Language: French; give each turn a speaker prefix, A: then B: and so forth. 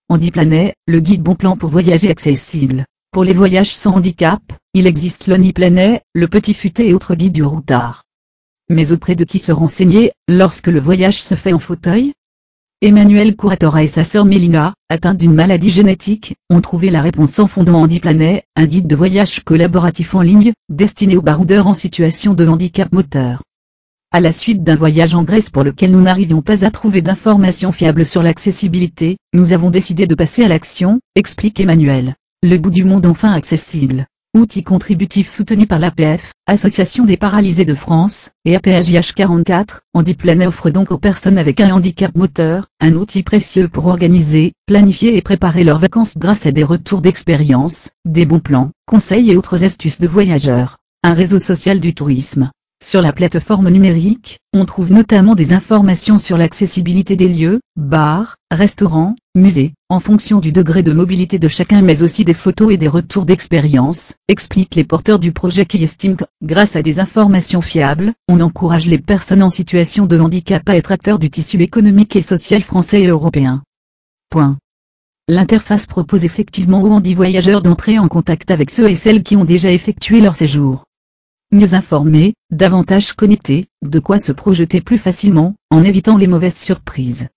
A: Handiplanet, le guide bon plan pour voyager accessible. Pour les voyages sans handicap, il existe l'Handiplanet, le Petit Futé et autres guides du routard. Mais auprès de qui se renseigner, lorsque le voyage se fait en fauteuil? Emmanuel Curatora et sa sœur Mélina, atteintes d'une maladie génétique, ont trouvé la réponse en fondant Handiplanet, un guide de voyage collaboratif en ligne, destiné aux baroudeurs en situation de handicap moteur. À la suite d'un voyage en Grèce pour lequel nous n'arrivions pas à trouver d'informations fiables sur l'accessibilité, nous avons décidé de passer à l'action, explique Emmanuel. Le bout du monde enfin accessible. Outil contributif soutenu par l'APF, Association des paralysés de France, et APHIH 44, Handiplanet offre donc aux personnes avec un handicap moteur, un outil précieux pour organiser, planifier et préparer leurs vacances grâce à des retours d'expérience, des bons plans, conseils et autres astuces de voyageurs. Un réseau social du tourisme. Sur la plateforme numérique, on trouve notamment des informations sur l'accessibilité des lieux, bars, restaurants, musées, en fonction du degré de mobilité de chacun mais aussi des photos et des retours d'expérience, expliquent les porteurs du projet qui estiment que, grâce à des informations fiables, on encourage les personnes en situation de handicap à être acteurs du tissu économique et social français et européen. L'interface propose effectivement aux handivoyageurs d'entrer en contact avec ceux et celles qui ont déjà effectué leur séjour. Mieux informés, davantage connectés, de quoi se projeter plus facilement, en évitant les mauvaises surprises.